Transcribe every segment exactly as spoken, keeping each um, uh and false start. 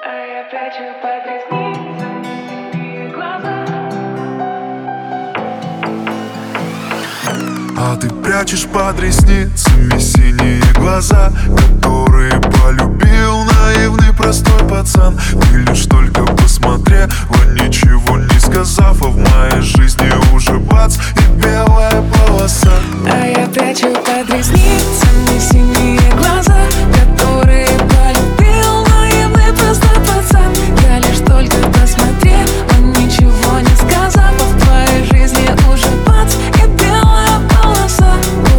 А я прячу под ресницами глаза. А ты прячешь под ресницами синие глаза, которые полюбил наивный простой пацан. Ты лишь только посмотрела, ничего не сказав, а в моей жизни уже бац и белая полоса. А я прячу под ресницами синие глаза, которые полюбил наивный простой пацан. Я лишь только посмотрел, он ничего не сказал, а в твоей жизни уже бац и белая полоса.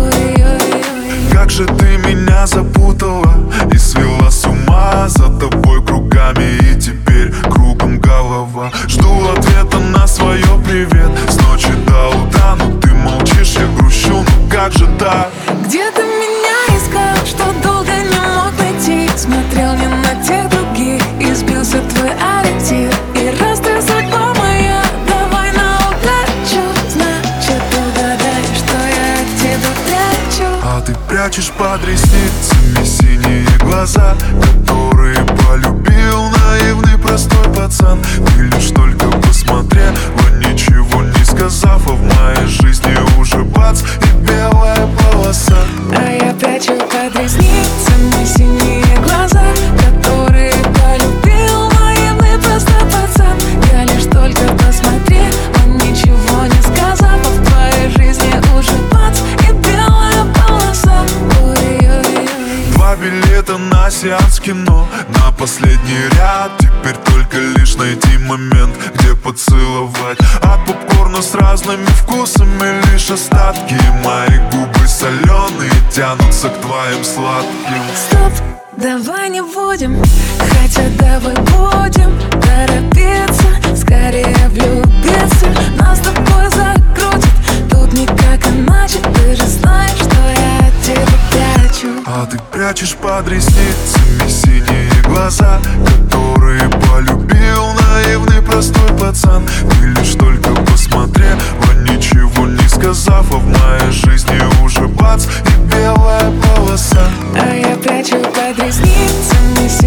Ой-ой-ой. Как же ты меня запутала и свела с ума, за тобой кругами и теперь кругом голова. Жду ответа на свое привет с ночи до утра, но ты молчишь, я грущу, ну как же так? Где ты меня искал, что долго не мог найти? Смотрел не на тех других, и сбился твой ориентир. И раз ты судьба моя, давай на удачу. Значит, угадай, что я от тебя прячу. А ты прячешь под ресницами синие глаза, которые полюбил наивный простой пацан. Ты лишь только посмотрела, ничего не сказав, а в моей жизни уже бац и белая полоса. А я прячу под ресницами синие глаза, которые полюбил наивный простой пацан. Я лишь только посмотрел, он ничего не сказал, а в твоей жизни уже бац и белая полоса. Ой-ой-ой. Два билета на сеанс кино, на последний ряд. Теперь только лишь найти момент, где поцеловать. От попкорна с разными вкусами лишь остатки. Мои губы соленые тянутся к твоим сладким. Стоп, давай не будем, хотя давай будем торопиться, скорее влюбиться. Нас с тобой закрутит, тут никак иначе. Ты же знаешь, что я от тебя прячу. А ты прячешь под ресницами синие глаза, которые полюбил наивный простой пацан. Ты лишь только посмотрела, ничего не сказав, а в моей жизни уже бац и белая полоса. А я прячу под ресницами